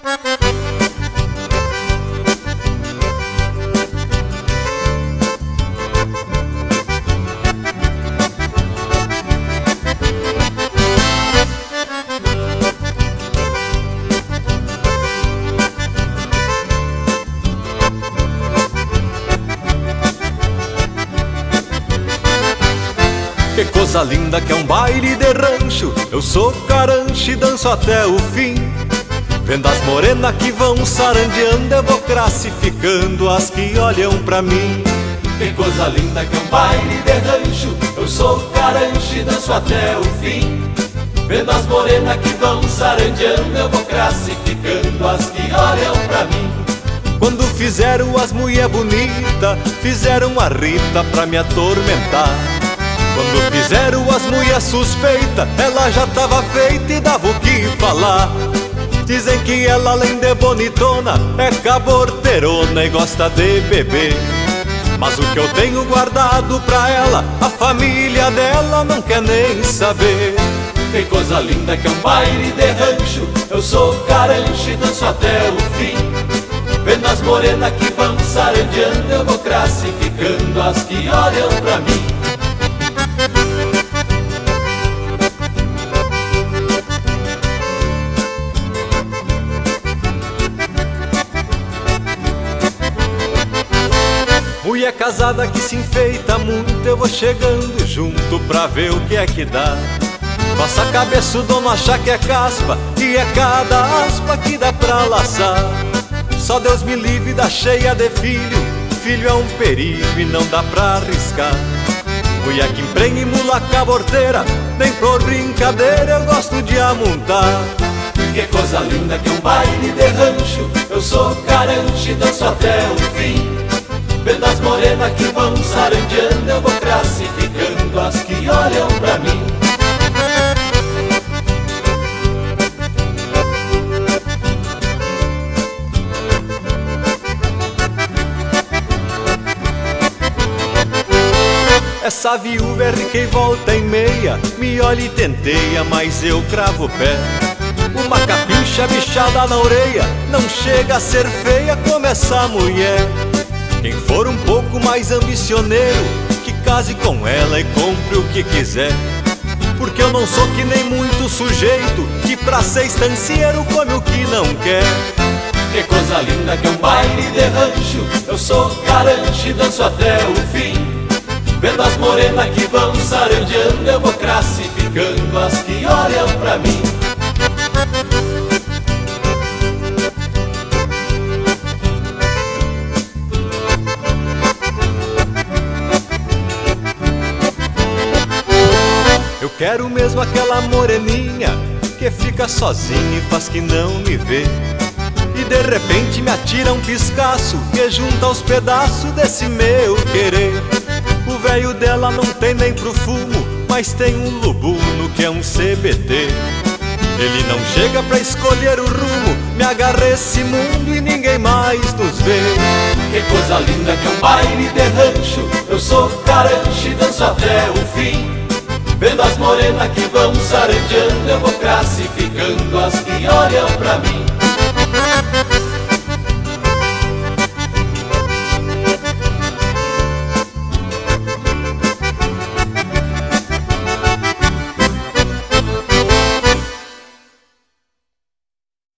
Que coisa linda que é um baile de rancho. Eu sou carancho e danço até o fim. Vendo as morenas que vão sarandeando, eu vou classificando as que olham pra mim. Que coisa linda que é um baile de rancho. Eu sou carancho e danço até o fim. Vendo as morenas que vão sarandeando, eu vou classificando as que olham pra mim. Quando fizeram as mulher bonita, fizeram a Rita pra me atormentar. Quando fizeram as mulher suspeita, ela já tava feita e dava o que falar. Dizem que ela, além de bonitona, é caborteirona e gosta de beber. Mas o que eu tenho guardado pra ela, a família dela não quer nem saber. Que coisa linda que é um baile de rancho. Eu sou carancho e danço até o fim. Vendo as morenas que vão sarandeando, eu vou classificando as que olham pra mim. Mulher casada que se enfeita muito, eu vou chegando junto pra ver o que é que dá. Passa a cabeça o dono achar que é caspa, e é cada aspa que dá pra laçar. Só Deus me livre da cheia de filho, filho é um perigo e não dá pra arriscar. Mulher que emprenha e mula caborteira, nem por brincadeira eu gosto de amontar. Que coisa linda que é um baile de rancho. Eu sou carancho e danço até o fim. Vendo as morenas que vão sarandeando, eu vou classificando as que olham pra mim. Essa viúva é rica e volta e meia, me olha e tenteia, mas eu cravo o pé. Uma capincha bichada na orelha, não chega a ser feia como essa mulher. Quem for um pouco mais ambicioneiro, que case com ela e compre o que quiser. Porque eu não sou que nem muito sujeito, que pra ser estancieiro come o que não quer. Que coisa linda que é um baile de rancho. Eu sou carancho e danço até o fim. Vendo as morenas que vão sarandeando, eu vou classificando as que olham pra mim. Eu quero mesmo aquela moreninha que fica sozinha e faz que não me vê. E de repente me atira um piscaço que junta os pedaços desse meu querer. O velho dela não tem nem pro fumo, mas tem um lubuno que é um CBT. Ele não chega pra escolher o rumo, me agarra esse mundo e ninguém mais nos vê. Que coisa linda que é um baile de rancho. Eu sou carancho e danço até o fim. Vendo as morenas que vão sarandeando, eu vou classificando as que olham pra mim.